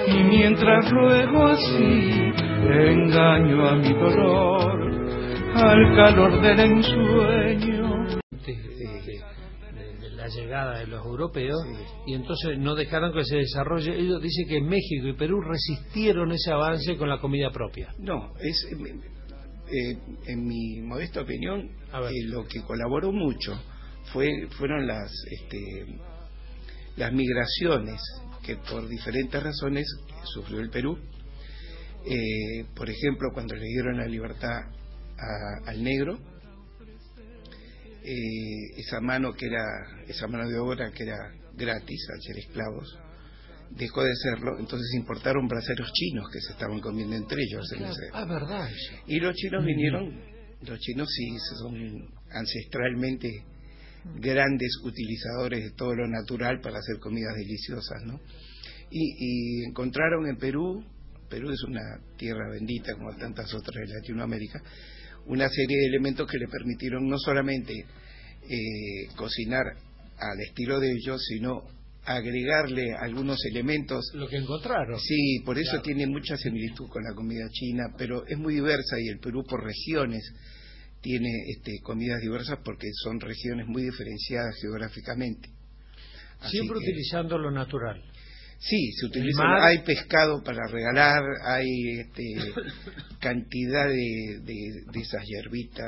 y mientras ruego así, engaño a mi dolor, al calor del ensueño. De la llegada de los europeos, y entonces no dejaron que se desarrolle. Ellos dicen que México y Perú resistieron ese avance con la comida propia. No, es en mi modesta opinión, lo que colaboró mucho fueron las migraciones que por diferentes razones sufrió el Perú. Por ejemplo, cuando le dieron la libertad al negro, esa mano de obra que era gratis al ser esclavos dejó de serlo, entonces importaron braceros chinos que se estaban comiendo entre ellos. Claro. Verdad. Y los chinos vinieron, los chinos sí son ancestralmente grandes utilizadores de todo lo natural para hacer comidas deliciosas, ¿no? Y encontraron en Perú es una tierra bendita como tantas otras de Latinoamérica, una serie de elementos que le permitieron no solamente cocinar al estilo de ellos, sino agregarle algunos elementos. Lo que encontraron. Sí, por eso tiene mucha similitud con la comida china, pero es muy diversa, y el Perú por regiones tiene comidas diversas porque son regiones muy diferenciadas geográficamente. Siempre utilizando lo natural. Sí, se utiliza, hay pescado para regalar, hay cantidad de esas hierbitas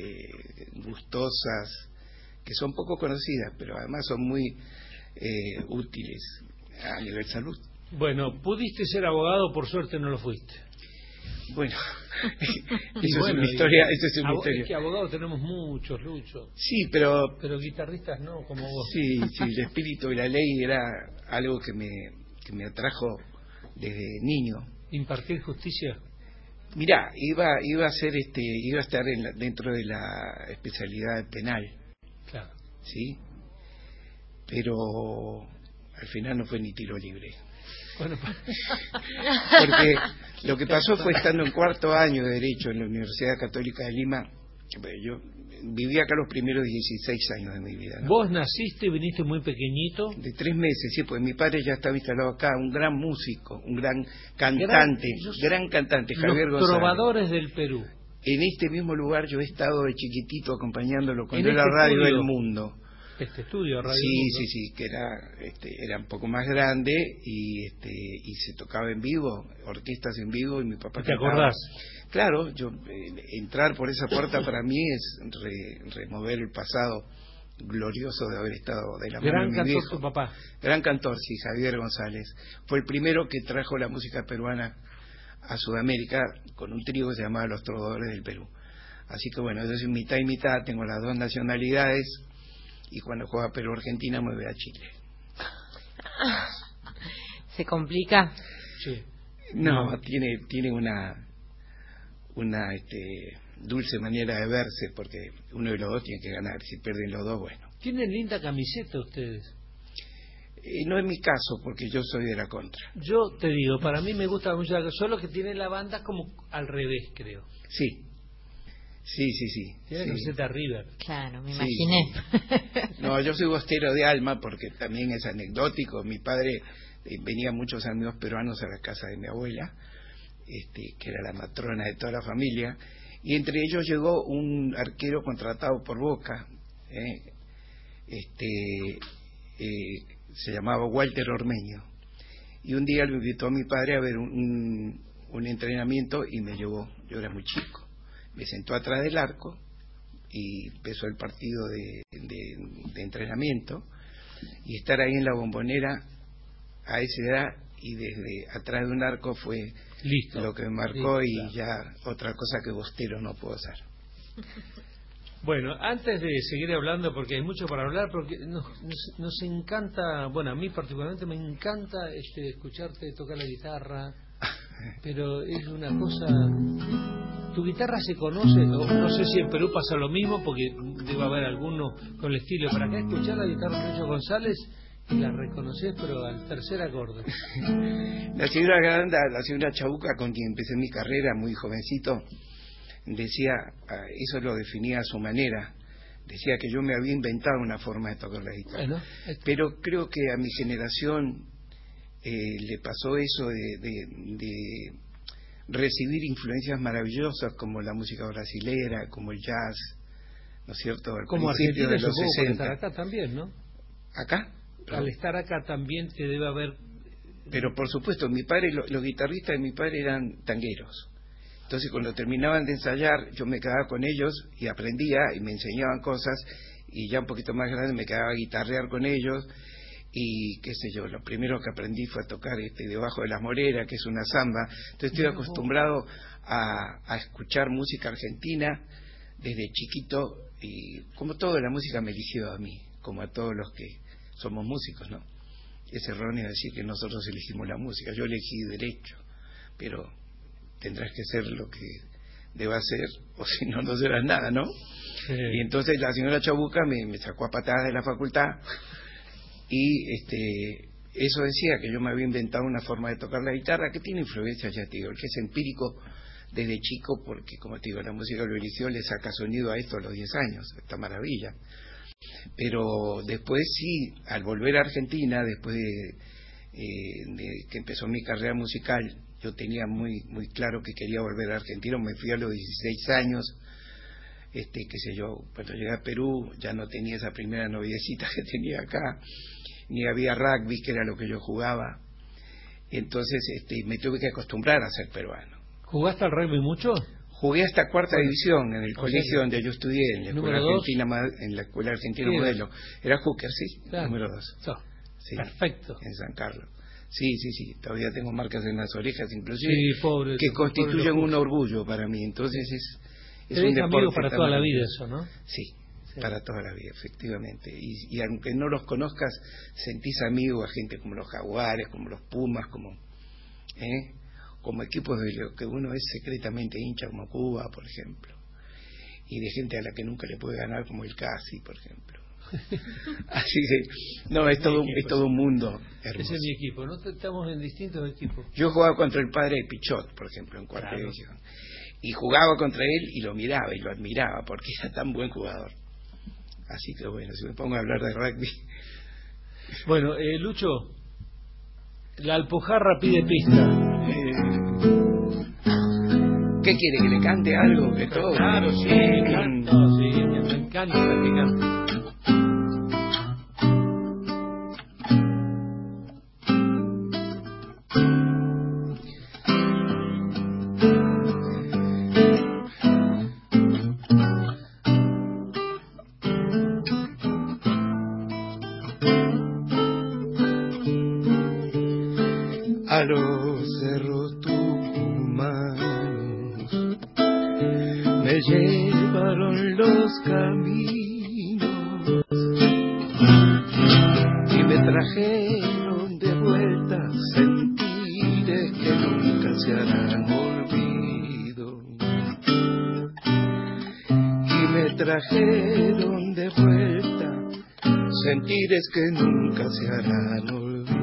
gustosas, que son poco conocidas, pero además son muy útiles a nivel salud. Bueno, pudiste ser abogado, por suerte no lo fuiste. Bueno, eso es una historia. Es que abogados tenemos muchos, Lucho. Sí, pero guitarristas no, como vos. Sí, el espíritu y la ley era algo que me atrajo desde niño. ¿Impartir justicia? Mirá, iba a estar dentro de la especialidad penal. Claro. Sí, pero al final no fue ni tiro libre. Bueno, porque lo que pasó fue, estando en cuarto año de Derecho en la Universidad Católica de Lima, yo viví acá los primeros 16 años de mi vida, ¿no? ¿Vos naciste y viniste muy pequeñito? De 3 meses, sí, pues mi padre ya estaba instalado acá, un gran músico, un gran cantante, Javier González. Los trovadores del Perú. En este mismo lugar yo he estado de chiquitito acompañándolo cuando era Radio del Mundo. Este estudio, Radio Sí, del Mundo. sí, que era un poco más grande y se tocaba en vivo, orquestas en vivo, y mi papá ¿Te cantaba. acordás? Claro, entrar por esa puerta para mí es remover el pasado glorioso de haber estado de la mano de mi viejo. Gran cantor tu papá. Gran cantor, sí, Javier González. Fue el primero que trajo la música peruana a Sudamérica con un trío que se llamaba Los Trovadores del Perú. Así que bueno, yo soy mitad y mitad, tengo las dos nacionalidades, y cuando juega Perú-Argentina me voy a Chile. ¿Se complica? Sí. No, tiene una dulce manera de verse, porque uno de los dos tiene que ganar. Si pierden los dos, bueno. Tienen linda camiseta ustedes. No es mi caso, porque yo soy de la contra. Yo te digo, para mí me gusta mucho, solo que tiene la banda como al revés, creo. Sí. Tiene camiseta River. Claro, me imaginé. Sí. No, yo soy bostero de alma, porque también es anecdótico. Mi padre venía muchos amigos peruanos a la casa de mi abuela, que era la matrona de toda la familia, y entre ellos llegó un arquero contratado por Boca, se llamaba Walter Ormeño, y un día lo invitó a mi padre a ver un entrenamiento y me llevó. Yo era muy chico, me sentó atrás del arco y empezó el partido de entrenamiento, y estar ahí en la Bombonera a esa edad y desde atrás de un arco fue lo que me marcó. Y ya otra cosa que bostero no puedo hacer. Bueno, antes de seguir hablando, porque hay mucho para hablar, porque nos encanta, bueno, a mí particularmente me encanta escucharte tocar la guitarra, pero es una cosa. ¿Tu guitarra se conoce? No sé si en Perú pasa lo mismo, porque debe haber alguno con el estilo, pero acá escuchar la guitarra de Lucho González y la reconoces, pero al tercer acorde. La señora Granda, la señora Chabuca, con quien empecé mi carrera muy jovencito, decía, eso lo definía a su manera, decía que yo me había inventado una forma de tocar la guitarra. Bueno, pero creo que a mi generación le pasó eso de recibir influencias maravillosas como la música brasilera, como el jazz, ¿no es cierto? Al como principio Argentina, de los supongo, 60. por estar acá también, ¿no? ¿Acá? Al estar acá también te debe haber... Pero por supuesto, mi padre, los guitarristas de mi padre eran tangueros. Entonces cuando terminaban de ensayar, yo me quedaba con ellos y aprendía y me enseñaban cosas, y ya un poquito más grande me quedaba a guitarrear con ellos, y qué sé yo, lo primero que aprendí fue a tocar Debajo de las Moreras, que es una samba. Entonces estoy acostumbrado a escuchar música argentina desde chiquito, y como toda la música me eligió a mí, como a todos los que somos músicos, ¿no? Es erróneo decir que nosotros elegimos la música, yo elegí derecho, pero tendrás que ser lo que debas ser, o si no, no serás nada, ¿no? Sí. Y entonces la señora Chabuca me sacó a patadas de la facultad, y eso decía que yo me había inventado una forma de tocar la guitarra que tiene influencia, ya te digo, que es empírico desde chico, porque como te digo, la música lo eligió, le saca sonido a esto a los 10 años, esta maravilla. Pero después sí, al volver a Argentina, después de que empezó mi carrera musical, yo tenía muy claro que quería volver a Argentina. Me fui a los 16 años, qué sé yo, cuando llegué a Perú ya no tenía esa primera noviecita que tenía acá, ni había rugby, que era lo que yo jugaba. Entonces me tuve que acostumbrar a ser peruano. ¿Jugaste al rugby mucho? Jugué hasta cuarta división en el colegio donde yo estudié, en la Escuela Argentina Modelo. Era hooker, sí, claro. Número 2. Sí, perfecto. en San Carlos. Sí, todavía tengo marcas en las orejas, inclusive, sí, pobre, que constituyen un orgullo para mí. Entonces es un deporte amigo para toda la vida eso, ¿no? Sí, para toda la vida, efectivamente. Y aunque no los conozcas, sentís amigos a gente como los Jaguares, como los Pumas, como equipos de los que uno es secretamente hincha, como Cuba, por ejemplo, y de gente a la que nunca le puede ganar, como el Casi, por ejemplo. Así que no, es todo un mundo hermoso. Ese es mi equipo, ¿no? Estamos en distintos equipos. Yo jugaba contra el padre de Pichot, por ejemplo, en cuarta división, y jugaba contra él y lo miraba y lo admiraba porque era tan buen jugador. Así que bueno, si me pongo a hablar de rugby. Bueno, Lucho, la Alpujarra pide pista. ¿Qué quiere? ¿Que le cante algo? ¿Que todo? Claro, sí, me encanta que cante. A los cerros tucumanos me llevaron los caminos y me trajeron de vuelta sentires que nunca se harán olvido, y me trajeron de vuelta sentires que nunca se harán olvido.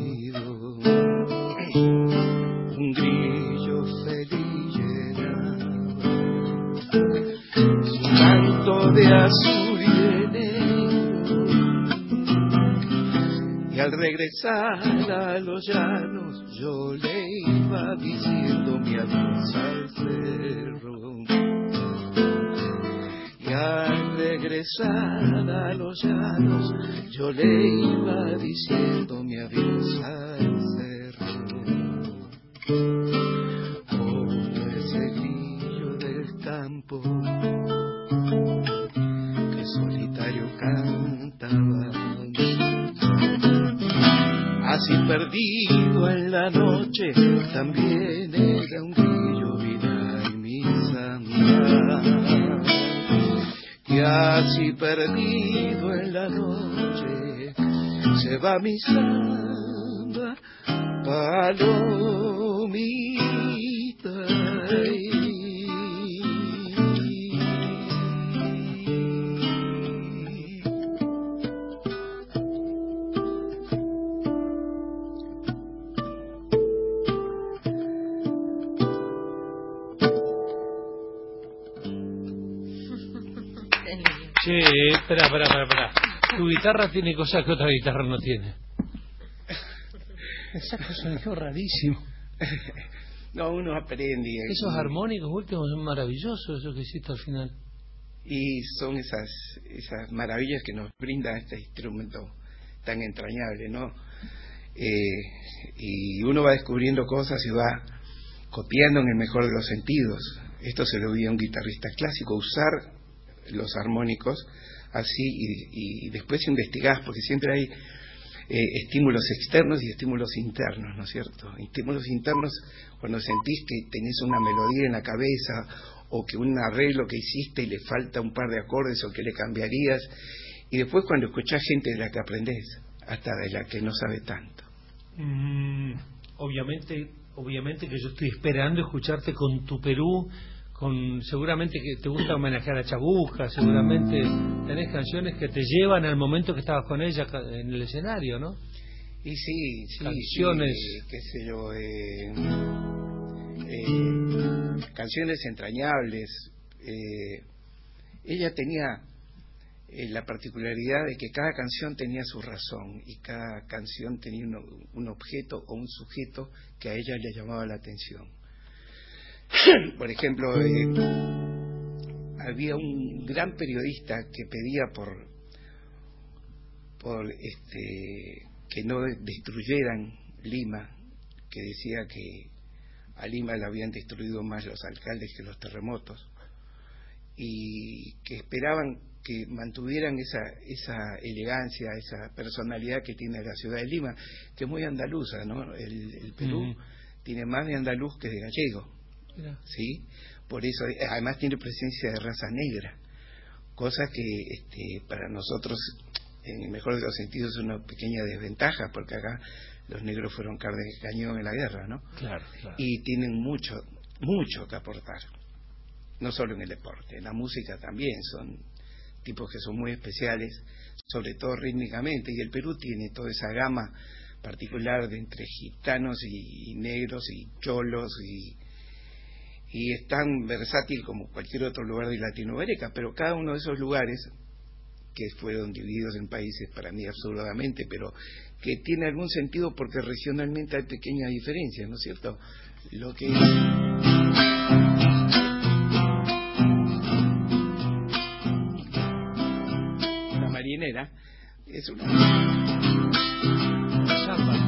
Un grillo feliz llenaba su canto de azul y de negro, y al regresar a los llanos yo le iba diciendo mi adiós al cerro, y al regresar a los llanos yo le iba diciendo mi adiós al cerro. Como ese grillo del campo que solitario cantaba, así perdido en la noche también era un grillo vida y mi samba, y así perdido en la noche se va mi samba, palomita. Che, espera. Tu guitarra tiene cosas que otra guitarra no tiene. El saxo sonido rarísimo. No, uno aprende. Esos armónicos últimos son maravillosos, eso que hiciste al final. Y son esas maravillas que nos brinda este instrumento tan entrañable, ¿no? Y uno va descubriendo cosas y va copiando en el mejor de los sentidos. Esto se lo vi a un guitarrista clásico, usar los armónicos así, y después investigás, porque siempre hay estímulos externos y estímulos internos, ¿no es cierto? Estímulos internos cuando sentís que tenés una melodía en la cabeza, o que un arreglo que hiciste y le falta un par de acordes, o que le cambiarías, y después cuando escuchás gente de la que aprendés, hasta de la que no sabe tanto. Obviamente que yo estoy esperando escucharte con Tu Perú, seguramente que te gusta homenajear a Chabuca, seguramente tenés canciones que te llevan al momento que estabas con ella en el escenario, ¿no? Y sí, canciones, qué sé yo, canciones entrañables. Ella tenía la particularidad de que cada canción tenía su razón, y cada canción tenía un objeto o un sujeto que a ella le llamaba la atención. Por ejemplo, había un gran periodista que pedía por que no destruyeran Lima, que decía que a Lima la habían destruido más los alcaldes que los terremotos, y que esperaban que mantuvieran esa elegancia, esa personalidad que tiene la ciudad de Lima, que es muy andaluza, ¿no? El Perú tiene más de andaluz que de gallego, ¿sí? Por eso, además tiene presencia de raza negra, cosa que para nosotros, en el mejor de los sentidos, es una pequeña desventaja, porque acá los negros fueron carne de cañón en la guerra, ¿no? Claro. Y tienen mucho que aportar, no solo en el deporte, en la música también. Son tipos que son muy especiales, sobre todo rítmicamente, y el Perú tiene toda esa gama particular de entre gitanos y negros y cholos, y es tan versátil como cualquier otro lugar de Latinoamérica, pero cada uno de esos lugares, que fueron divididos en países para mí absurdamente, pero que tiene algún sentido porque regionalmente hay pequeñas diferencias, ¿no es cierto? Lo que la marinera es una samba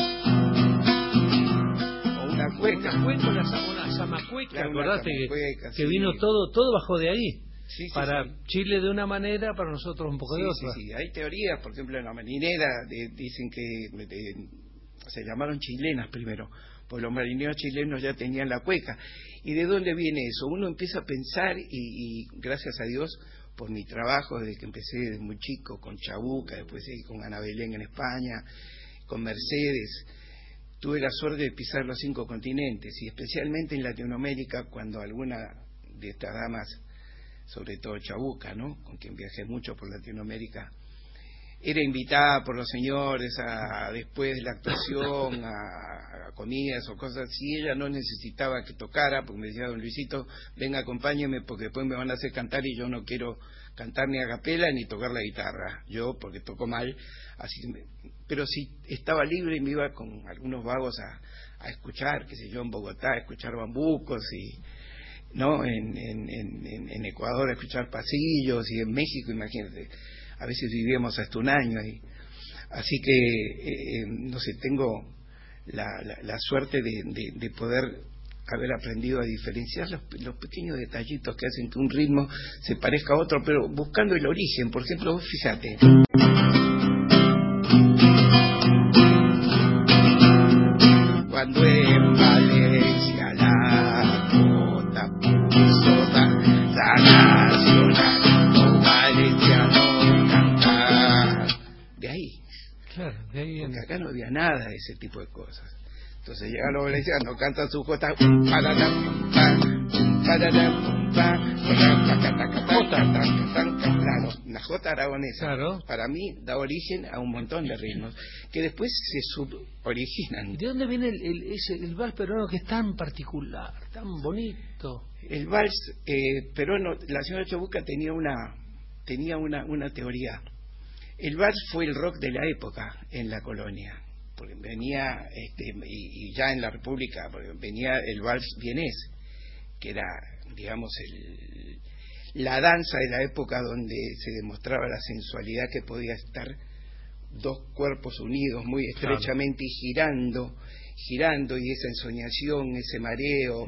o una cueca, una zamacueca, acordate que vino todo bajó de ahí. Sí, para Chile de una manera, para nosotros un poco de otra. Sí, hay teorías, por ejemplo, en la marinera dicen que se llamaron chilenas primero, pues los marineros chilenos ya tenían la cueca. ¿Y de dónde viene eso? Uno empieza a pensar, y gracias a Dios, por mi trabajo, desde que empecé desde muy chico, con Chabuca, después con Ana Belén en España, con Mercedes, tuve la suerte de pisar los 5 continentes, y especialmente en Latinoamérica, cuando alguna de estas damas, sobre todo Chabuca, ¿no?, con quien viajé mucho por Latinoamérica, era invitada por los señores después de la actuación a comidas o cosas así. Ella no necesitaba que tocara, porque me decía: don Luisito, venga, acompáñeme, porque después me van a hacer cantar y yo no quiero cantar ni a capela ni tocar la guitarra, yo porque toco mal, así que pero si estaba libre, y me iba con algunos vagos a escuchar, qué sé yo, en Bogotá a escuchar bambucos, y no en Ecuador a escuchar pasillos, y en México, imagínate, a veces vivíamos hasta un año ahí. Así que no sé, tengo la suerte de poder haber aprendido a diferenciar los pequeños detallitos que hacen que un ritmo se parezca a otro, pero buscando el origen. Por ejemplo, vos fíjate, cuando en Valencia la cota puso la nacional, los valencianos cantar. De ahí. Claro, de ahí. Porque acá no había nada de ese tipo de cosas. Entonces llegan los valencianos, cantan su jota, la jota aragonesa, claro, para mí da origen a un montón de ritmos que después se suboriginan. ¿De dónde viene el vals peruano, que es tan particular, tan bonito? El vals peruano, la señora Chabuca tenía una teoría. El vals fue el rock de la época en la colonia, porque venía, y ya en la República, venía el vals vienés, que era, digamos, la danza de la época donde se demostraba la sensualidad que podía estar dos cuerpos unidos muy estrechamente, claro, y girando, y esa ensoñación, ese mareo,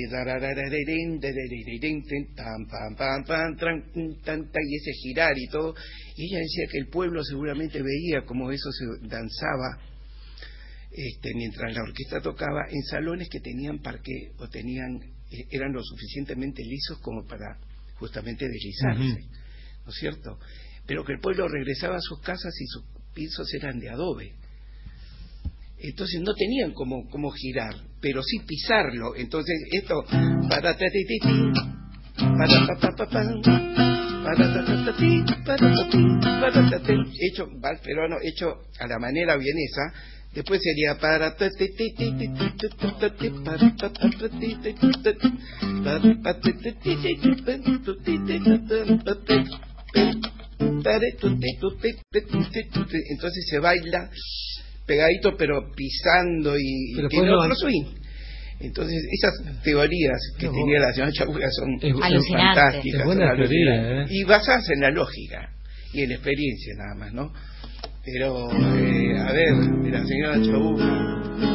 y ese girar y todo. Y ella decía que el pueblo seguramente veía como eso se danzaba mientras la orquesta tocaba en salones que tenían parqué o eran lo suficientemente lisos como para justamente deslizarse, ¿no es cierto? Pero que el pueblo regresaba a sus casas y sus pisos eran de adobe. Entonces no tenían como girar, pero sí pisarlo. Entonces esto hecho vals peruano, hecho a la manera vienesa. Después sería entonces se baila pegadito pero pisando y tiene otro swing. Entonces esas teorías que tenía la señora Chabuca son fantásticas, buena teoría, y basadas en la lógica y en la experiencia nada más, ¿no? Pero a ver, la señora Chabuca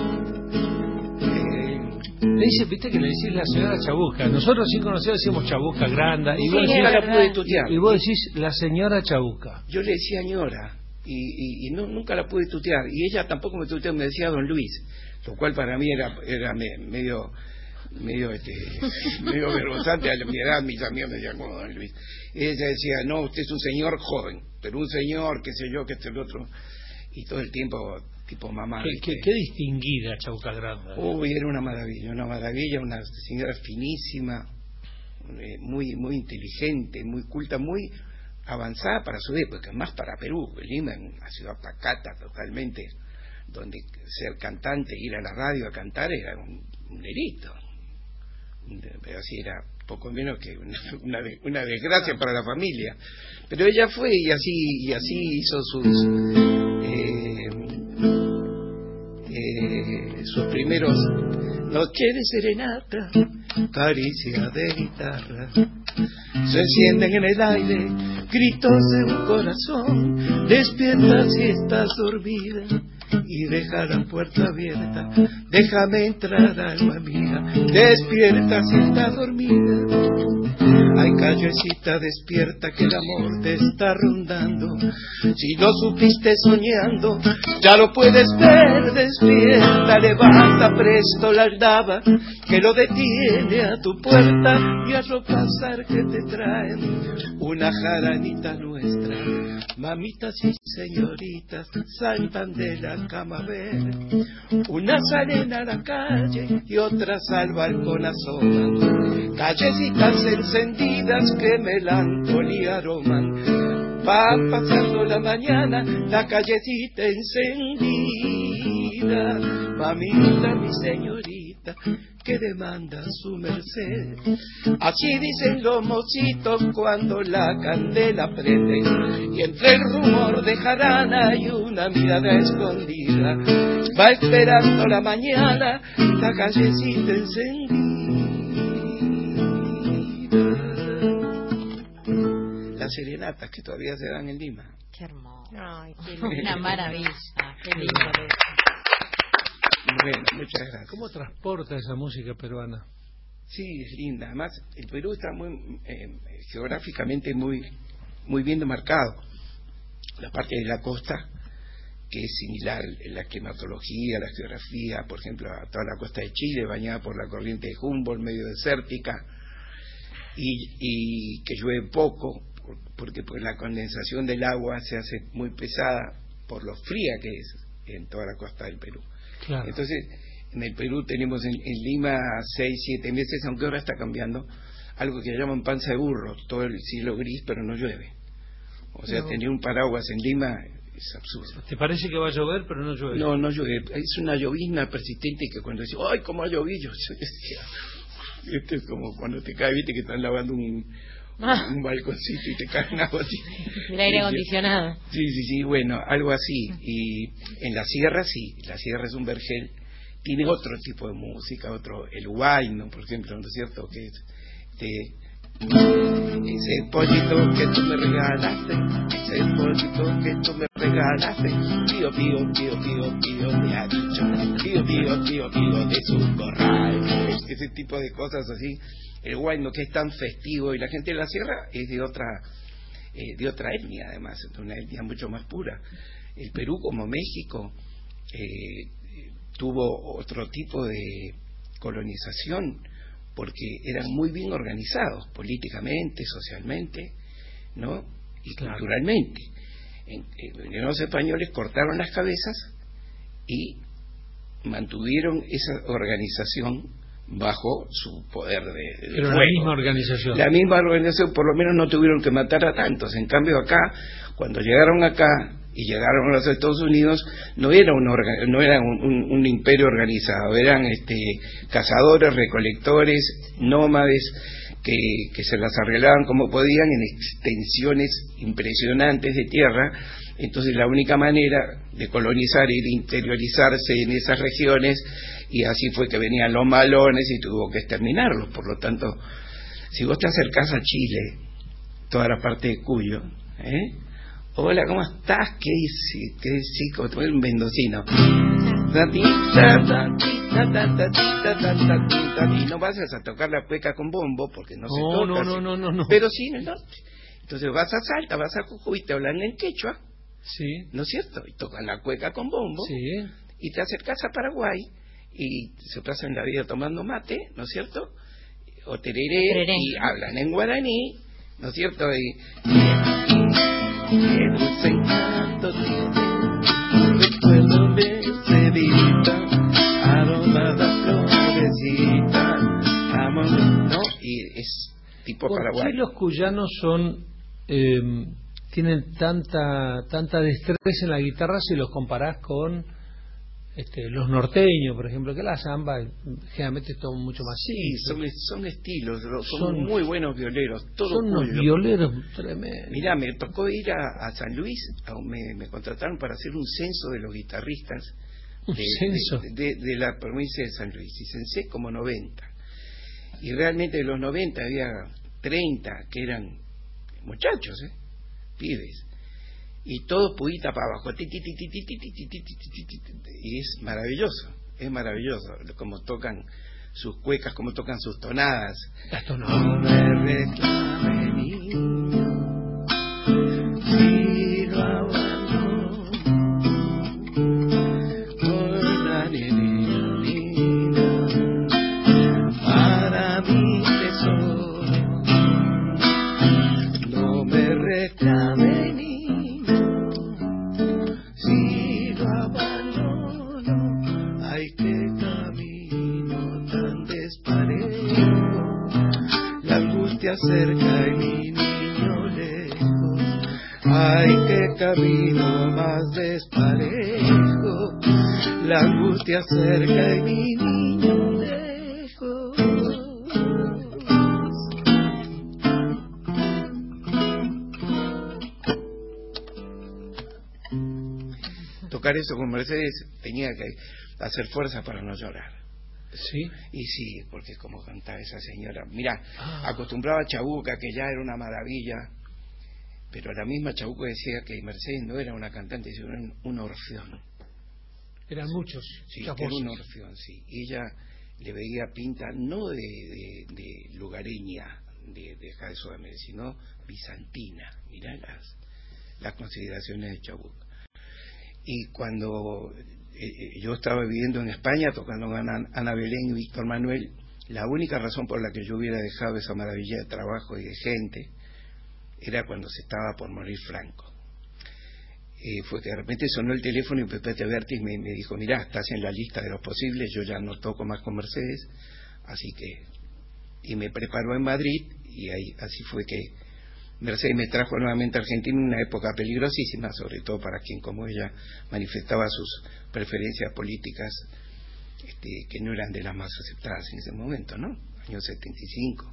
le dice, viste que le decís la señora Chabuca. Nosotros sí conocidos decimos Chabuca Granda, y vos decís, la pude tutear. Y vos decís la señora Chabuca. Yo le decía ñora y nunca la pude tutear, y ella tampoco me tuteó, me decía don Luis, lo cual para mí era medio vergonzante. A mi edad mis amigos me decían como don Luis, y ella decía, no, usted es un señor joven, pero un señor, qué sé yo, que el otro, y todo el tiempo tipo mamá. Qué distinguida Chabuca Granda. Uy, era una maravilla, una señora finísima, muy inteligente, muy culta, muy avanzada para su época, más para Perú. Lima, una ciudad pacata totalmente, donde ser cantante, ir a la radio a cantar era un delito, pero así era poco menos que una desgracia para la familia. Pero ella fue y así hizo sus primeros noches de serenata, caricia de guitarra, se encienden en el aire gritos de un corazón, despierta si estás dormida y deja la puerta abierta, déjame entrar, alma mía, despierta si estás dormida. Ay, callecita, despierta que el amor te está rondando, si lo supiste soñando, ya lo puedes ver, despierta, levanta presto la aldaba que lo detiene a tu puerta, y hazlo pasar que te traen una jaranita nuestra. Mamitas y señoritas saltan de la cama a ver, una salen a la calle y otras al balcón asoman, callecitas encendidas que melancolía aroman. Va pasando la mañana, la callecita encendida, mamita, mi señorita, que demanda su merced. Así dicen los mocitos cuando la candela prende, y entre el rumor de jarana y una mirada escondida, va esperando la mañana, la callecita encendida. Las serenatas que todavía se dan en Lima. Qué hermoso. Ay, qué una maravilla. Qué lindo. Bueno, muchas gracias. ¿Cómo transporta esa música peruana? Sí, es linda. Además, el Perú está muy geográficamente muy bien demarcado. La parte de la costa, que es similar en la climatología, la geografía, por ejemplo, a toda la costa de Chile, bañada por la corriente de Humboldt, medio desértica, y que llueve poco, porque pues la condensación del agua se hace muy pesada por lo fría que es en toda la costa del Perú. Claro. Entonces, en el Perú tenemos en Lima 6-7 meses, aunque ahora está cambiando, algo que llaman panza de burro, todo el cielo gris, pero no llueve. O sea, tener un paraguas en Lima es absurdo. ¿Te parece que va a llover, pero no llueve? No llueve. Es una llovizna persistente que cuando dice, ¡ay, cómo ha llovido! Esto es como cuando te cae, viste, que están lavando un balconcito y te caen agua así. El aire acondicionado. Sí, bueno, algo así. Y en la sierra sí, la sierra es un vergel, tiene otro tipo de música, el huayno, por ejemplo, ¿no es cierto? Que es ese pollito que tú me regalaste, ese pollito que tú me regalaste, pío, pío, pío, pío, pío, me ha dicho, pío, pío, pío, pío, de su corral. Ese tipo de cosas así. El huayno, que es tan festivo, y la gente de la sierra es de otra etnia, además, de una etnia mucho más pura. El Perú, como México, tuvo otro tipo de colonización, porque eran muy bien organizados políticamente, socialmente, ¿no? Y culturalmente. Los españoles cortaron las cabezas y mantuvieron esa organización bajo su poder de Pero fuego. la misma organización. La misma organización, por lo menos no tuvieron que matar a tantos. En cambio acá, cuando llegaron acá y llegaron a los Estados Unidos, no era un imperio organizado, eran cazadores, recolectores, nómades, que se las arreglaban como podían en extensiones impresionantes de tierra. Entonces la única manera de colonizar era interiorizarse en esas regiones, y así fue que venían los malones y tuvo que exterminarlos. Por lo tanto, si vos te acercás a Chile, toda la parte de Cuyo, hola, ¿cómo estás? ¿Qué dices? Como un mendocino. Y no vas a tocar la cueca con bombo, porque no se toca. No. Pero sí en el norte. Entonces vas a Salta, vas a Jujuy, te hablan en quechua, sí, ¿no es cierto? Y tocan la cueca con bombo, sí. Y te acercas a Paraguay y se pasan la vida tomando mate, ¿no es cierto? O tereré, y hablan en guaraní, ¿no es cierto? Y qué dulce encanto tiene, recuerdo de Sevilla, aromada florecita, amor, ¿no? Y es tipo Paraguay. ¿Por qué los cuyanos tienen tanta destreza en la guitarra si los comparás con los norteños, por ejemplo, que la samba generalmente son mucho más simples? Sí, son estilos, son muy buenos violeros, son unos violeros tremendos. Mirá, me tocó ir a San Luis, me contrataron para hacer un censo de los guitarristas de la provincia de San Luis, y censé como 90, y realmente de los 90 había 30 que eran muchachos, pibes, y todo pudita para abajo, y es maravilloso como tocan sus cuecas, como tocan sus tonadas. Las tonadas. No me reclame, niño, si lo abandono, una niña linda, para mi tesoro. No me reclame, niño, si lo abandono. Ay, qué camino tan desparejo, la angustia cerca y mi niño lejos. Ay, qué camino más desparejo, la angustia cerca y mi niño lejos. Tocar eso con Mercedes tenía que hacer fuerza para no llorar. Sí. Y sí, porque como cantaba esa señora, mirá, acostumbraba a Chabuca, que ya era una maravilla, pero la misma Chabuca decía que Mercedes no era una cantante, sino un orfeón. Eran muchos. Sí, que era un orfeón, sí. Y ella le veía pinta no de lugareña de acá de Sudamérica, sino bizantina. Mirá las consideraciones de Chabuca. Y cuando yo estaba viviendo en España tocando con Ana Belén y Víctor Manuel, la única razón por la que yo hubiera dejado esa maravilla de trabajo y de gente era cuando se estaba por morir Franco. Fue que de repente sonó el teléfono y Pepe Tebertis me dijo: mirá, estás en la lista de los posibles, yo ya no toco más con Mercedes, así que... Y me preparó en Madrid, y así fue que Mercedes me trajo nuevamente a Argentina en una época peligrosísima, sobre todo para quien como ella manifestaba sus preferencias políticas que no eran de las más aceptadas en ese momento, ¿no? Año 75.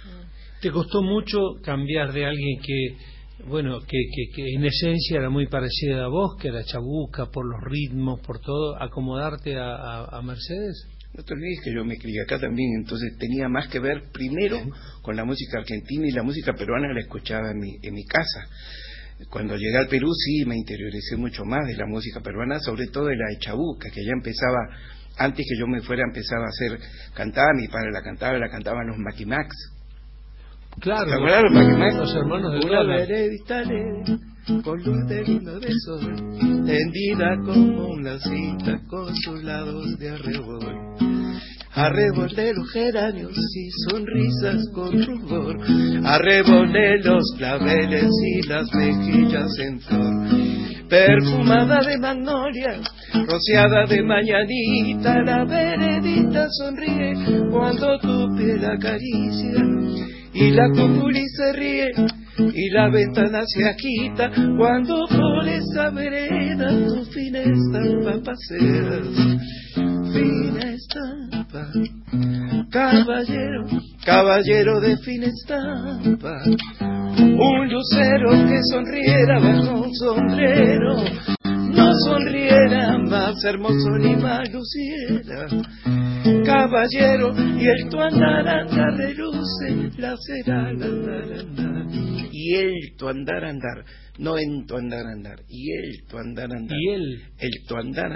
¿Te costó mucho cambiar de alguien que, bueno, que en esencia era muy parecida a vos, que era chabuca, por los ritmos, por todo, acomodarte a Mercedes? No te olvides que yo me crié acá también, entonces tenía más que ver primero con la música argentina, y la música peruana la escuchaba en mi casa. Cuando llegué al Perú sí me interioricé mucho más de la música peruana, sobre todo de la de chabuca, que ya empezaba, antes que yo me fuera empezaba a hacer, cantaba, mi padre la cantaban los Maquimax. Claro, ¿Te acuerdas los Maquimax? los hermanos del Una dólar. veredita leve, con luz de luna de sol, tendida como una cinta con sus lados de arrebol. Arrebol de los geranios y sonrisas con rubor, arrebol de los claveles y las mejillas en flor. Perfumada de magnolia, rociada de mañanita, la veredita sonríe cuando tu piel acaricia. Y la cuculi se ríe y la ventana se agita cuando por esa vereda tu fina estampa paseas. Fina estampa, caballero, caballero de fina estampa. Un lucero que sonriera bajo un sombrero, no sonriera más hermoso ni más luciera. Caballero, y el tu andar reluce, la será la andar. Y el tu andar, no en tu andar, y el tu andar. Y él, el tu andar.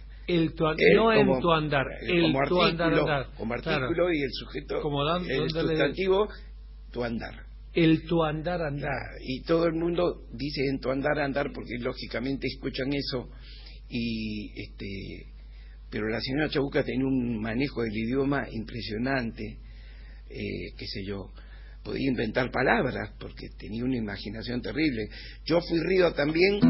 no en tu andar, el como tu artículo, andar. como artículo, claro. Y el sujeto, como el sustantivo, tu andar. El tu andar. Claro, y todo el mundo dice en tu andar porque lógicamente escuchan eso, y pero la señora Chabuca tenía un manejo del idioma impresionante, qué sé yo, podía inventar palabras porque tenía una imaginación terrible. Yo fui río también,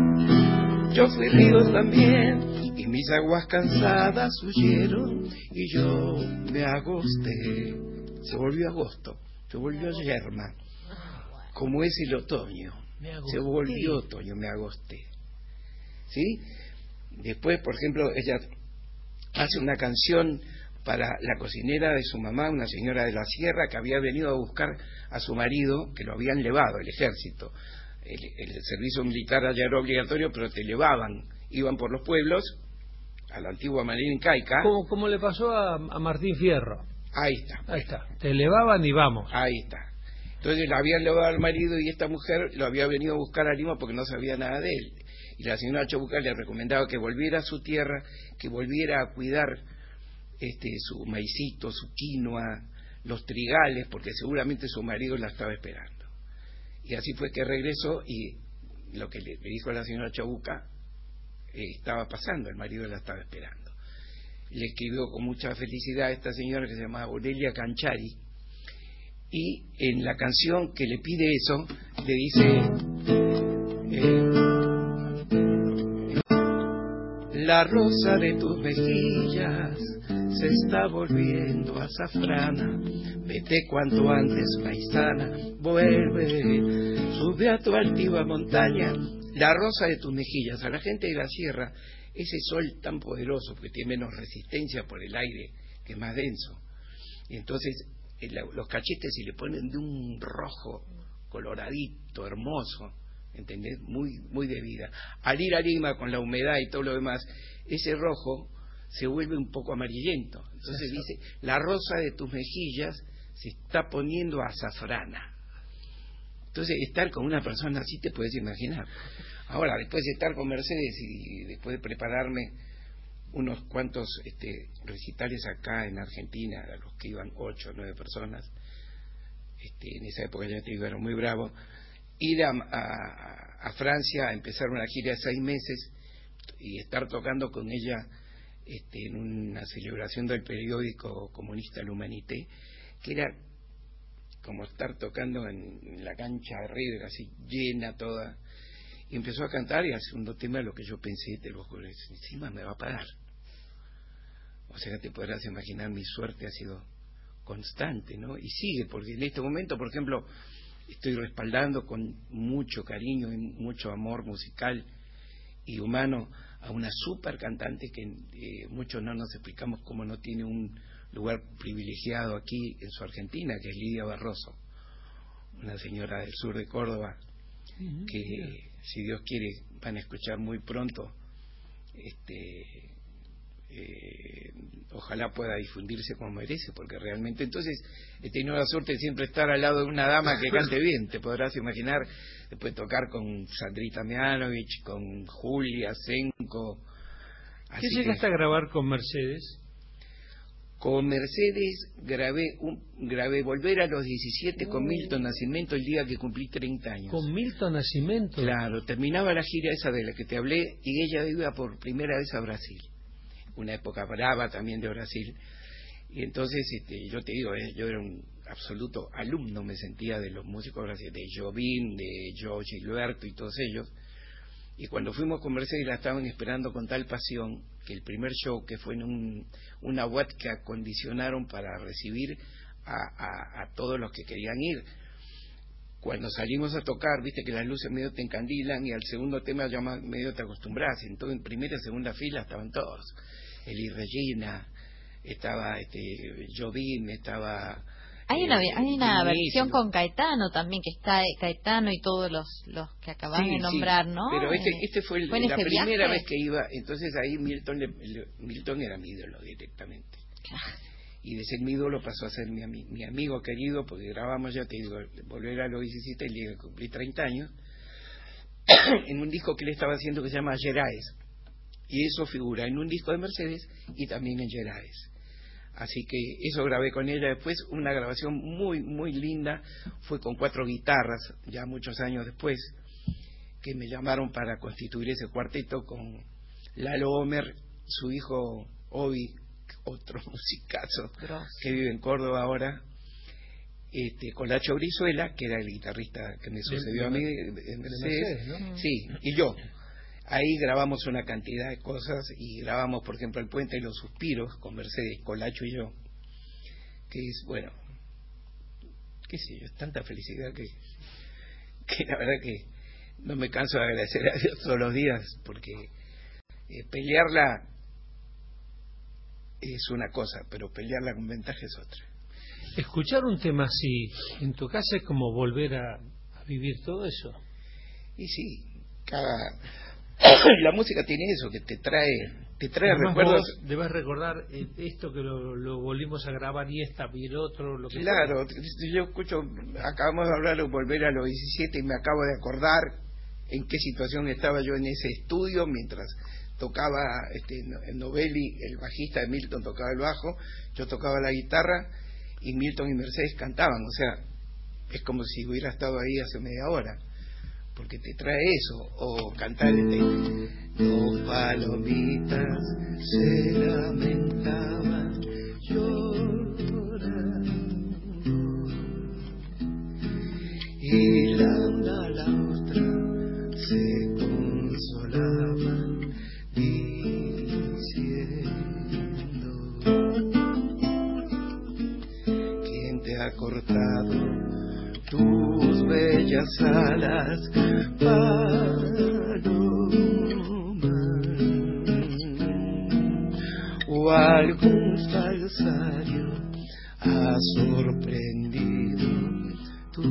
y mis aguas cansadas huyeron, y yo me agosté. Se volvió agosto, se volvió yerma, como es el otoño, se volvió otoño, me agosté. ¿Sí? Después, por ejemplo, ella hace una canción para la cocinera de su mamá, una señora de la sierra que había venido a buscar a su marido, que lo habían llevado el ejército. El servicio militar allá era obligatorio, pero te llevaban, iban por los pueblos a la antigua manera incaica. Como le pasó a Martín Fierro. Ahí está, te elevaban y vamos. Ahí está. Entonces la habían llevado al marido, y esta mujer lo había venido a buscar a Lima porque no sabía nada de él. Y la señora Chabuca le recomendaba que volviera a su tierra, que volviera a cuidar su maicito, su quinoa, los trigales, porque seguramente su marido la estaba esperando. Y así fue que regresó, y lo que le dijo a la señora Chabuca estaba pasando, el marido la estaba esperando. Le escribió con mucha felicidad a esta señora que se llamaba Aurelia Canchari, y en la canción que le pide eso, le dice... La rosa de tus mejillas se está volviendo azafrana. Vete cuanto antes, paisana, vuelve, sube a tu altiva montaña. La rosa de tus mejillas, a la gente de la sierra, ese sol tan poderoso, porque tiene menos resistencia por el aire, que es más denso. Y entonces los cachetes se le ponen de un rojo coloradito, hermoso, ¿entendés? Muy de vida. Al ir a Lima con la humedad y todo lo demás, ese rojo se vuelve un poco amarillento. Entonces dice, la rosa de tus mejillas se está poniendo azafrana. Entonces estar con una persona así te puedes imaginar. Ahora, después de estar con Mercedes y después de prepararme unos cuantos recitales acá en Argentina, a los que iban 8 o 9 personas, en esa época ya te digo, era muy bravo, ir a Francia a empezar una gira de 6 meses y estar tocando con ella en una celebración del periódico comunista L'Humanité, que era como estar tocando en la cancha de River, así llena toda, y empezó a cantar, y al segundo tema lo que yo pensé, te lo juro, encima me va a pagar. O sea, te podrás imaginar, mi suerte ha sido constante, ¿no? Y sigue, porque en este momento, por ejemplo, estoy respaldando con mucho cariño y mucho amor musical y humano a una super cantante que muchos no nos explicamos cómo no tiene un lugar privilegiado aquí en su Argentina, que es Lidia Barroso. una señora del sur de Córdoba, que si Dios quiere van a escuchar muy pronto. Ojalá pueda difundirse como merece, porque realmente entonces he tenido la suerte de siempre estar al lado de una dama que cante bien. Te podrás imaginar, después tocar con Sandrita Mianovich, con Julia Senko. ¿Qué llegaste a grabar con Mercedes? Con Mercedes grabé Volver a los 17 con Milton Nascimento el día que cumplí 30 años. ¿Con Milton Nascimento? Claro, terminaba la gira esa de la que te hablé y ella iba por primera vez a Brasil. Una época brava también de Brasil. Y entonces, yo te digo, yo era un absoluto alumno, me sentía, de los músicos brasileños, de Jobim, de João Gilberto y todos ellos. Y cuando fuimos con Mercedes la estaban esperando con tal pasión que el primer show, que fue en una boate que acondicionaron para recibir a todos los que querían ir, cuando salimos a tocar, viste que las luces medio te encandilan y al segundo tema ya medio te acostumbras. Entonces en primera y segunda fila estaban todos. Eli Regina, estaba Jobim, estaba... Hay una versión con Caetano también, que está Caetano y todos los que acabas de nombrar, ¿no? Pero este fue la primera viaje? vez que iba, entonces ahí Milton era mi ídolo directamente. Claro. Y de ser mi ídolo pasó a ser mi amigo querido, porque grabamos, ya te digo, Volver a los 17, el día que cumplí 30 años, en un disco que él estaba haciendo que se llama Gerais. Y eso figura en un disco de Mercedes y también en Gerais. Así que eso grabé con ella. Después una grabación muy, muy linda fue con 4 guitarras, ya muchos años después, que me llamaron para constituir ese cuarteto con Lalo Homer, su hijo Obi, otro musicazo que vive en Córdoba ahora, con Lacho Brizuela, que era el guitarrista que me sucedió a mí en Mercedes, ¿no? Sí, y yo. Ahí grabamos una cantidad de cosas y grabamos, por ejemplo, El Puente de los Suspiros con Mercedes, con Lacho y yo, que es, bueno, qué sé yo, es tanta felicidad que la verdad que no me canso de agradecer a Dios todos los días, porque pelearla es una cosa, pero pelearla con ventaja es otra. Escuchar un tema así en tu casa es como volver a vivir todo eso. Y sí, la música tiene eso, que te trae además, recuerdos. Vos debes recordar esto que lo volvimos a grabar y el otro, lo que claro, yo escucho, acabamos de hablar de Volver a los 17 y me acabo de acordar en qué situación estaba yo en ese estudio mientras tocaba Novelli, el bajista de Milton tocaba el bajo, yo tocaba la guitarra y Milton y Mercedes cantaban. O sea, es como si hubiera estado ahí hace media hora, porque te trae eso. O cantar dos palomitas se lamentaban llorando y la una a la otra se consolaban diciendo: ¿quién te ha cortado tus bellas alas, paloma? ¿O algún falsario ha sorprendido tu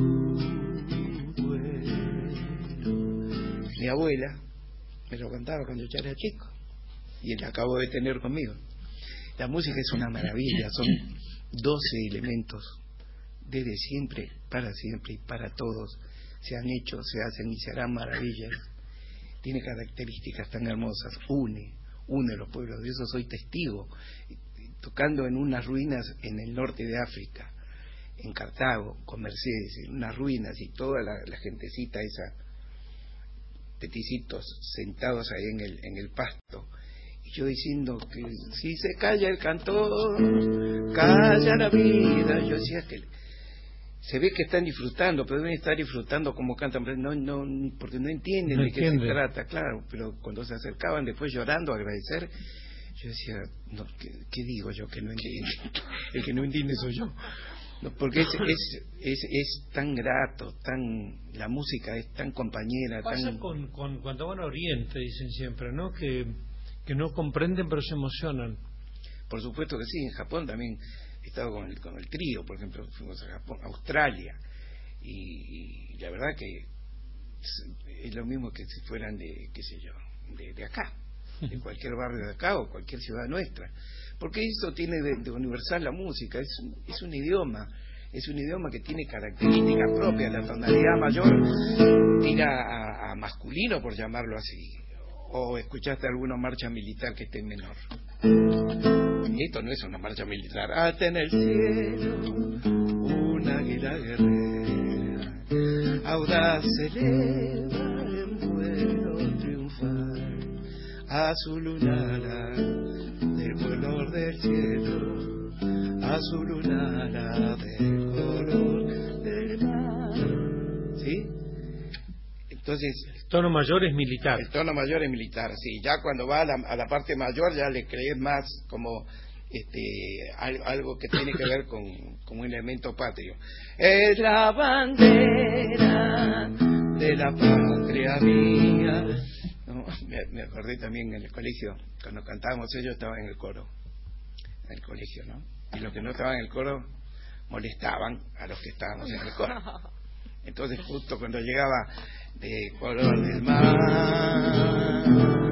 vuelo? Mi abuela me lo cantaba cuando yo era chico y la acabo de tener conmigo. La música es una maravilla, son 12 elementos. Desde siempre, para siempre y para todos se han hecho, se hacen y se harán maravillas. Tiene características tan hermosas, une los pueblos. De eso soy testigo, tocando en unas ruinas en el norte de África, en Cartago, con Mercedes, en unas ruinas, y toda la gentecita esa, peticitos sentados ahí en el pasto, y yo diciendo que si se calla el cantor, calla la vida. Yo decía que se ve que están disfrutando, pero deben estar disfrutando como cantan, no, porque no entienden de qué se trata, claro. Pero cuando se acercaban después llorando a agradecer, yo decía, no, ¿qué digo yo que no entiende? El que no entiende soy yo. No, porque es tan grato, la música es tan compañera. Pasa cuando van a Oriente, dicen siempre, ¿no? Que no comprenden pero se emocionan. Por supuesto que sí, en Japón también he estado con el trío, por ejemplo, fuimos a Japón, a Australia, y la verdad que es lo mismo que si fueran de, qué sé yo, de acá, de cualquier barrio de acá o cualquier ciudad nuestra, porque eso tiene de universal la música, es un idioma que tiene características propias. La tonalidad mayor tira a masculino, por llamarlo así, o escuchaste alguna marcha militar que esté en menor. Esto no es una marcha militar. Hasta en el cielo un águila guerrera audaz se eleva en vuelo triunfal, azul lunara del color del cielo, azul lunara del color del mar. ¿Sí? Entonces, el tono mayor es militar. El tono mayor es militar, sí. Ya cuando va a la parte mayor ya le crees más como algo que tiene que ver con un elemento patrio. Es la bandera de la patria mía. No, me acordé también en el colegio, cuando cantábamos ellos estaba en el coro, en el colegio, ¿no? Y los que no estaban en el coro molestaban a los que estábamos en el coro. Entonces justo cuando llegaba de color del mar,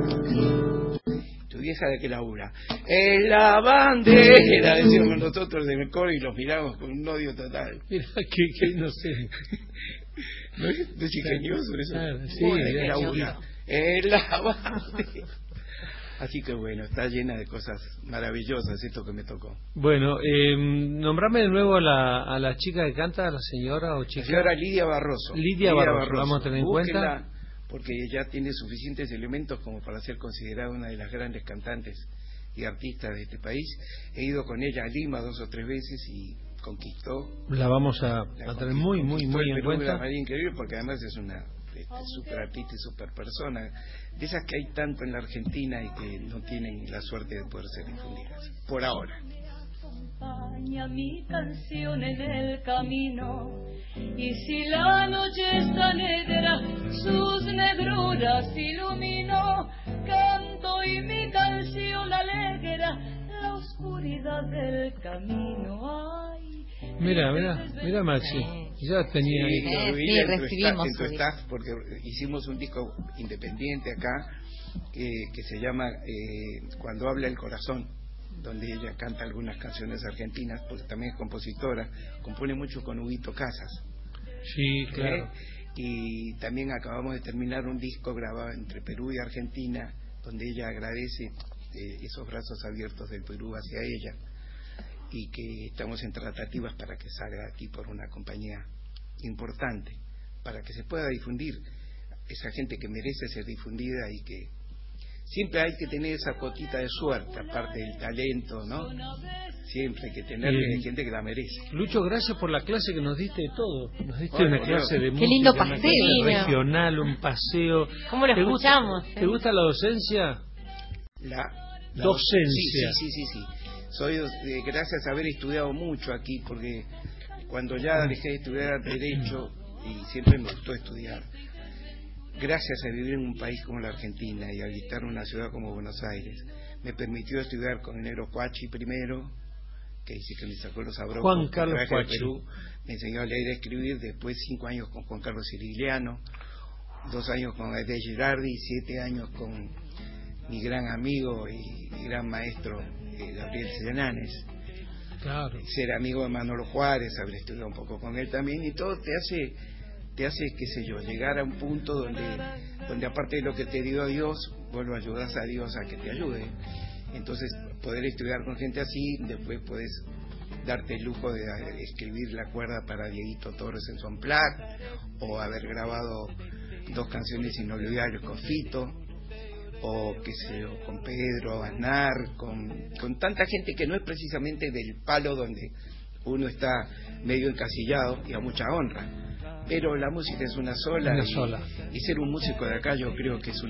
tu vieja de que labura, es la bandera, decíamos nosotros en el coro y los miramos con un odio total. Mira, que no sé. ¿No es ingenioso eso? Claro, sí, labura, es la bandera. Así que bueno, está llena de cosas maravillosas esto que me tocó. Bueno, nombrame de nuevo a la chica que canta, la señora o chica. La señora Lidia Barroso. Lidia Barroso, vamos a tener en cuenta. Porque ella tiene suficientes elementos como para ser considerada una de las grandes cantantes y artistas de este país. He ido con ella a Lima 2 o 3 veces y conquistó. La vamos a tener muy en cuenta. La María increíble, porque además es una super artista y super persona, de esas que hay tanto en la Argentina y que no tienen la suerte de poder ser difundidas por ahora. Acompaña mi canción en el camino, y si la noche está negra sus negruras ilumino, canto y mi canción alegra la oscuridad del camino. Ay, mira Maxi, ya tenía sí, recibimos en tu staff, porque hicimos un disco independiente acá que se llama Cuando habla el corazón, donde ella canta algunas canciones argentinas, porque también es compositora, compone mucho con Huguito Casas. Sí, claro. Y también acabamos de terminar un disco grabado entre Perú y Argentina, donde ella agradece esos brazos abiertos del Perú hacia ella, y que estamos en tratativas para que salga aquí por una compañía importante, para que se pueda difundir esa gente que merece ser difundida, y que siempre hay que tener esa cuotita de suerte, aparte del talento, ¿no? Siempre hay que tener gente que la merece. Lucho, gracias por la clase que nos diste de todo. Nos diste una clase de música, qué lindo paseo, una clase regional, un paseo. ¿Cómo lo escuchamos? ¿Te gusta la docencia? La docencia. Sí. Soy gracias a haber estudiado mucho aquí, porque cuando ya dejé de estudiar Derecho, y siempre me gustó estudiar, gracias a vivir en un país como la Argentina y a visitar una ciudad como Buenos Aires, me permitió estudiar con el negro Cuachi primero, que dice que me sacó los abrojos. Juan Carlos Cuachi. Perú, me enseñó a leer y a escribir. Después 5 años con Juan Carlos Cirigliano, 2 años con Aide Girardi, 7 años con mi gran amigo y gran maestro Gabriel Serenanes. Claro. Ser amigo de Manolo Juárez, haber estudiado un poco con él también, y todo te hace, qué sé yo, llegar a un punto donde aparte de lo que te dio Dios, vos lo ayudas a Dios a que te ayude. Entonces, poder estudiar con gente así, después puedes darte el lujo de escribir la cuerda para Dieguito Torres en Son Plat, o haber grabado 2 canciones inolvidables con Fito, o qué sé yo, con Pedro Aznar, con tanta gente que no es precisamente del palo donde uno está medio encasillado, y a mucha honra. Pero la música es una sola, y ser un músico de acá yo creo que es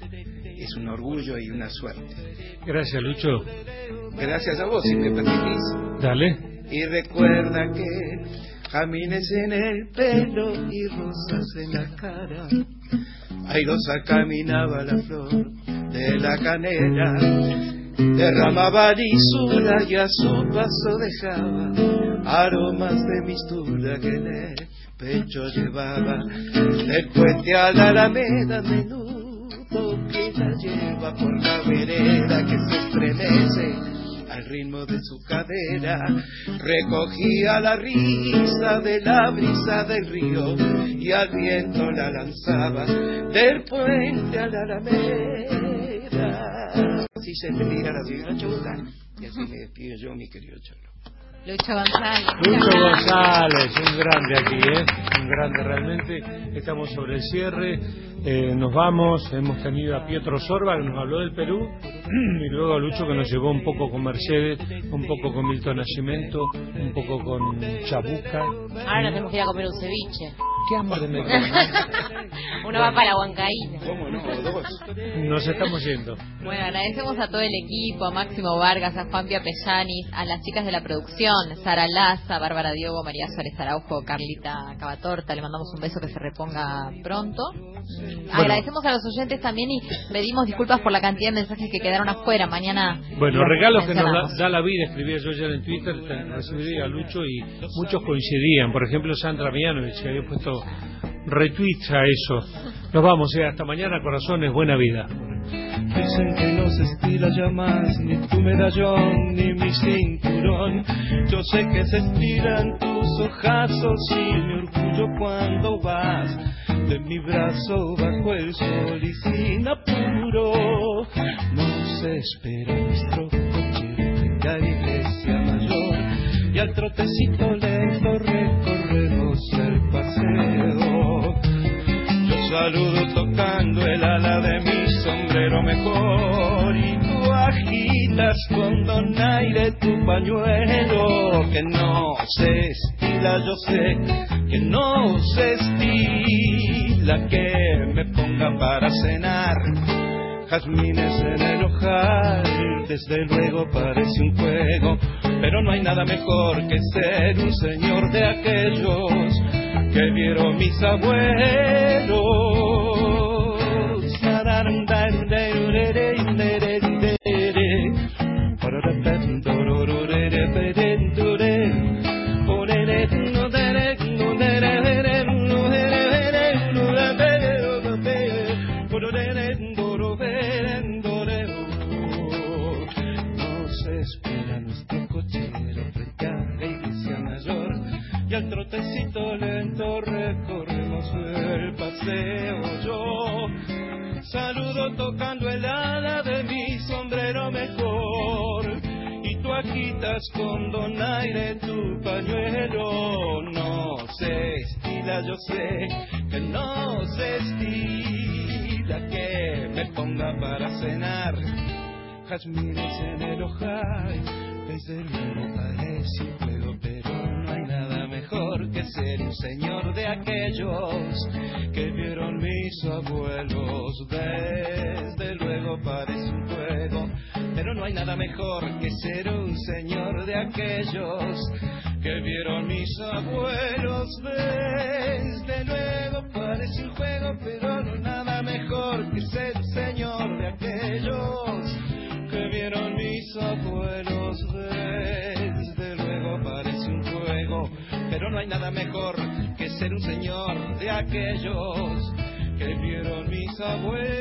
un orgullo y una suerte. Gracias, Lucho. Gracias a vos, si me permitís. Dale. Y recuerda que jamines en el pelo y rosas en la cara. Airosa caminaba la flor de la canela, derramaba lisura y a su paso dejaba aromas de mistura que en el pecho llevaba. Del puente a la alameda, menudo que la lleva por la vereda que se estremece al ritmo de su cadera. Recogía la risa de la brisa del río y al viento la lanzaba del puente a la alameda. Así se despedía la señora Choluca y así me despido yo, mi querido Cholo. Lucho González. Lucho González, un grande aquí, un grande realmente. Estamos sobre el cierre, nos vamos. Hemos tenido a Pietro Sorba que nos habló del Perú y luego a Lucho que nos llevó un poco con Mercedes, un poco con Milton Nascimento, un poco con Chabuca. Ahora nos tenemos que ir a comer un ceviche. ¿Qué hambre me come? Uno va para Huancaína. ¿Cómo no? Dos. Nos estamos yendo. Bueno, agradecemos a todo el equipo, a Máximo Vargas, a Juan Pia Pellanis, a las chicas de la producción, Sara Laza, Bárbara Diogo, María Suárez Araujo, Carlita Cavatorta. Le mandamos un beso, que se reponga pronto. Bueno. Agradecemos a los oyentes también y pedimos disculpas por la cantidad de mensajes que quedaron afuera. Mañana. Bueno, regalos que nos da la vida, escribía yo ayer en Twitter, recibí a Lucho y muchos coincidían. Por ejemplo, Sandra Mianovich, que había puesto retweets a eso. Nos vamos, hasta mañana, corazones, buena vida. Dicen que no se estila ya más ni tu medallón ni mi cinturón. Yo sé que se estiran tus ojazos y mi orgullo cuando vas de mi brazo bajo el sol y sin apuro. No se espera nuestro coche frente a la iglesia mayor y al trotecito lento recorremos el paseo. Saludo tocando el ala de mi sombrero mejor y tú agitas con donaire tu pañuelo que no se estila, yo sé que no se estila que me ponga para cenar jazmines en el ojal, desde luego parece un juego, pero no hay nada mejor que ser un señor de aquellos que vieron mis abuelos. No se espera nuestro cochero frente a la iglesia mayor y al trotecito lento recorremos el paseo. Yo saludo tocando el ala de mi sombrero mejor y tú agitas con donaire tu pañuelo. No se estila, yo sé que no se estila que me ponga para cenar jazmines en el ojal, desde luego parece un juego, pero no hay nada mejor que ser un señor de aquellos que vieron mis abuelos. Desde luego parece un juego, pero no hay nada mejor que ser un señor de aquellos que vieron mis abuelos. Desde luego parece un juego, pero no hay nada mejor que ser un señor de aquellos que vieron mis abuelos. Desde luego parece un juego, pero no hay nada mejor que ser un señor de aquellos que vieron mis abuelos.